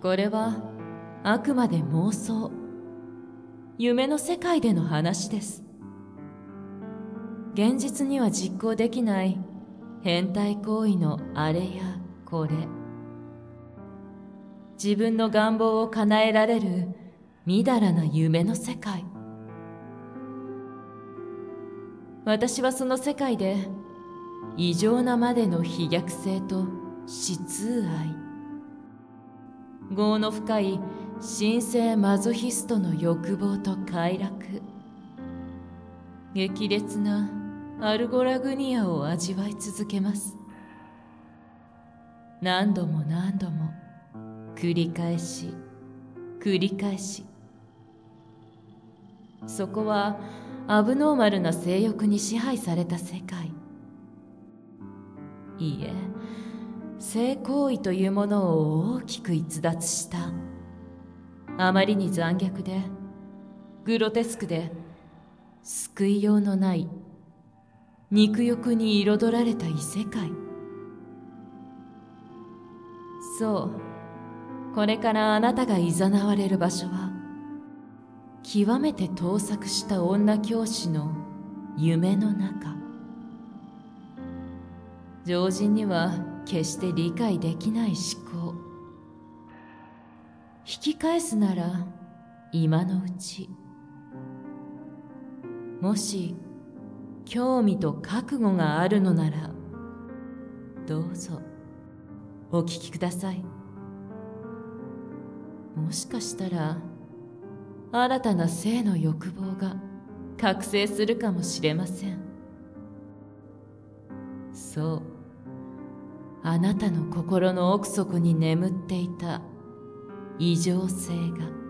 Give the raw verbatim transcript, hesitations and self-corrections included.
これはあくまで妄想、夢の世界での話です。現実には実行できない変態行為のあれやこれ、自分の願望を叶えられるみだらな夢の世界。私はその世界で異常なまでの飛躍性と詩痛愛、業の深い神聖マゾヒストの欲望と快楽、激烈なアルゴラグニアを味わい続けます。何度も何度も繰り返し繰り返し。そこはアブノーマルな性欲に支配された世界。いいえ、性行為というものを大きく逸脱したあまりに残虐でグロテスクで救いようのない肉欲に彩られた異世界。そう、これからあなたが誘われる場所は極めて盗作した女教師の夢の中。常人には決して理解できない思考。引き返すなら今のうち。もし興味と覚悟があるのならどうぞお聞きください。もしかしたら新たな性の欲望が覚醒するかもしれません。そう、あなたの心の奥底に眠っていた異常性が